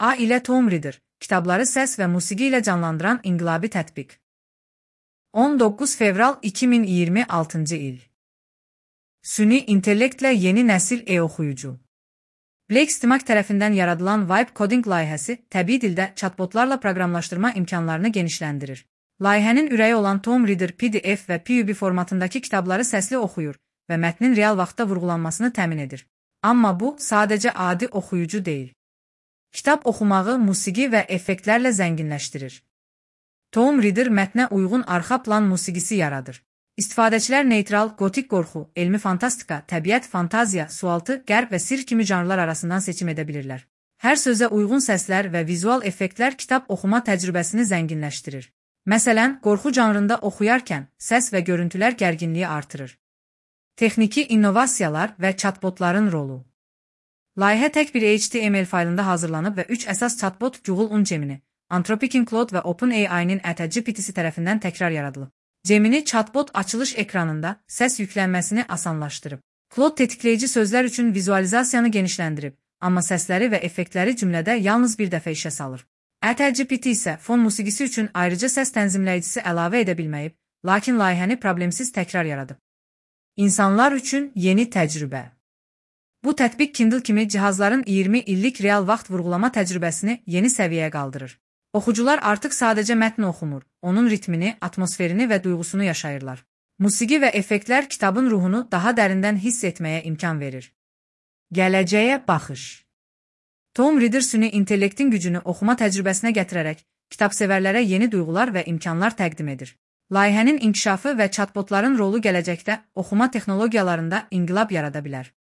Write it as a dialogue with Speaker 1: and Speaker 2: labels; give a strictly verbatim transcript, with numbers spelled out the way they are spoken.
Speaker 1: A ilə Tom Reader, kitabları səs və musiqi ilə canlandıran inqilabi tətbiq. on doqquz fevral iki min iyirmi altıncı il. Süni intellektlə yeni nəsil e-oxuyucu. Blake-Stimac tərəfindən yaradılan Vibe Coding layihəsi təbii dildə chatbotlarla proqramlaşdırma imkanlarını genişləndirir. Layihənin ürəyi olan Tom Reader P D F və P U B formatındakı kitabları səsli oxuyur və mətnin real vaxtda vurğulanmasını təmin edir. Amma bu, sadəcə adi oxuyucu deyil. Kitab oxumağı musiqi və effektlərlə zənginləşdirir. Tom Reader mətnə uyğun arxa plan musiqisi yaradır. İstifadəçilər neytral, gotik qorxu, elmi fantastika, təbiət, fantaziya, sualtı, qərb və sirr kimi janrlar arasından seçim edə bilirlər. Hər sözə uyğun səslər və vizual effektlər kitab oxuma təcrübəsini zənginləşdirir. Məsələn, qorxu janrında oxuyarkən səs və görüntülər gərginliyi artırır. Texniki innovasiyalar və chatbotların rolu. Layihə tək bir H T M L faylında hazırlanıb və üç əsas chatbot Google Gemini, Anthropic Claude və OpenAI-nin ChatGPT-si tərəfindən təkrar yaradılıb. Gemini chatbot açılış ekranında səs yüklənməsini asanlaşdırıb. Claude tetikləyici sözlər üçün vizualizasiyanı genişləndirib, amma səsləri və effektləri cümlədə yalnız bir dəfə işə salır. ChatGPT isə fon musiqisi üçün ayrıca səs tənzimləyicisi əlavə edə bilməyib, lakin layihəni problemsiz təkrar yaradıb. İnsanlar üçün yeni təcrübə. Bu tətbiq Kindle kimi cihazların iyirmi illik real vaxt vurğulama təcrübəsini yeni səviyyəyə qaldırır. Oxucular artıq sadəcə mətni oxumur, onun ritmini, atmosferini və duyğusunu yaşayırlar. Musiqi və effektlər kitabın ruhunu daha dərindən hiss etməyə imkan verir. Gələcəyə baxış. Tom Reader süni intellektin gücünü oxuma təcrübəsinə gətirərək kitabsevərlərə yeni duyğular və imkanlar təqdim edir. Layihənin inkişafı və chatbotların rolu gələcəkdə oxuma texnologiyalarında inqilab yarada bilər.